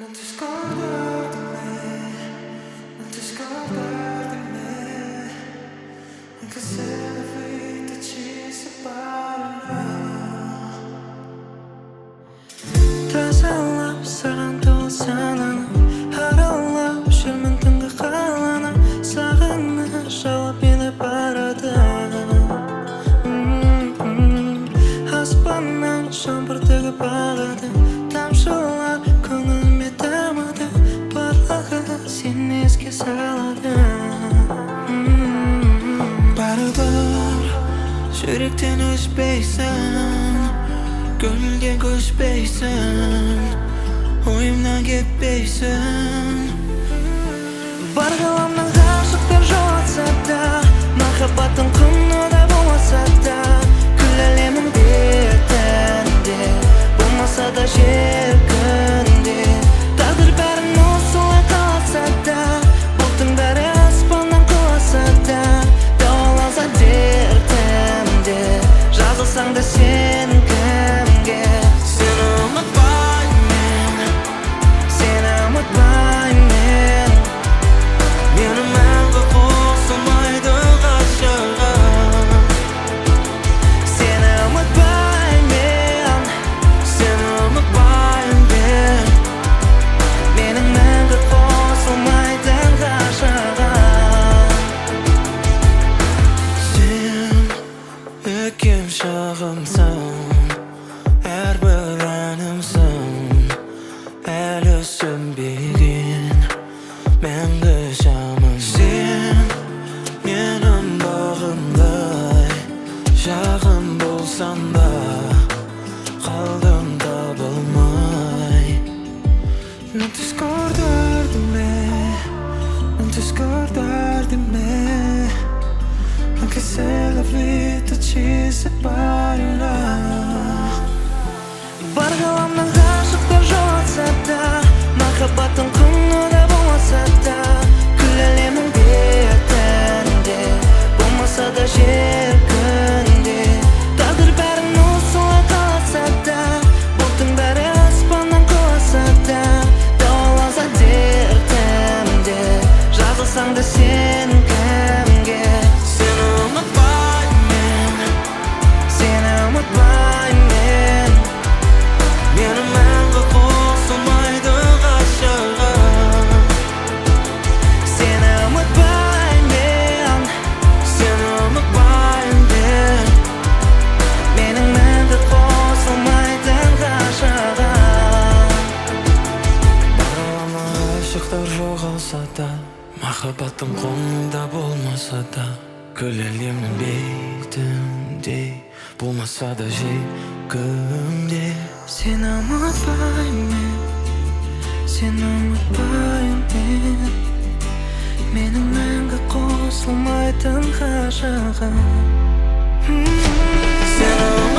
Non ti scordar di me, non ti scordar di me, anche se la vita ci separerà. Тазалап саған толсана, аралап жүрмін түнгі қаланы, сағыныш жауап еніп барады. Аспаннан жаңбыр төгіп ағады, тамшылар көңіліме тамады, барлығы сені еске салады. Бәрібір жүректен өшпейсің, көңілден көшпейсің, ойымнан кетпейсің. Бар ғаламның ғашықтар жолатса да, махаббаттың құны да болмаса да, күл әлемнің бетінде болмаса да жер күнде, тағдыр бәрін осылай қаласа да, бұлттың бәрі аспаннан құласа да, дауаланса дертімде, жазылсаң да сен кімге? Сені ұмытпаймын, сені ұмытпаймын, мені мәңгі қосылмайды ғашығым. Сені ұмытпаймын, сені ұмытпаймын, менің мәңгі қосылмайтын ғашығым. Сен өкем шағымсың, әрбір әнімсің, әлі сөнбеген мәңгі шамым. Сен менің бағымдай жағым болсаң да, қалдым табылмай. Non ti scordar di me, non ti scordar di me, anche se la vita ci separerà. Бар ғаламның ғашықтар жолатса да, махаббаттың құны да болмаса да, күл әлемнің бетінде болмаса да жер күнде, тағдыр бәрін осылай қаласа да, бұлттың бәрі аспаннан құласа да, дауаланса дертімде, жазылсаң да сен кімге? Сені ұмытпаймын, сені ұмытпаймын, мені мәңгі қосылмайды ғашығым. Сені ұмытпаймын, сені ұмытпаймын, менің мәңгі қосылмайтын ғашығым. Баралама ғашықтар жоғалса да, махаббаттың құнында болмаса да, күл әлемнің бетінде болмаса да жер күнде. Сені ұмытпаймын, сені ұмытпаймын, менің мәңгі қосылмайтын ғашығым. Сені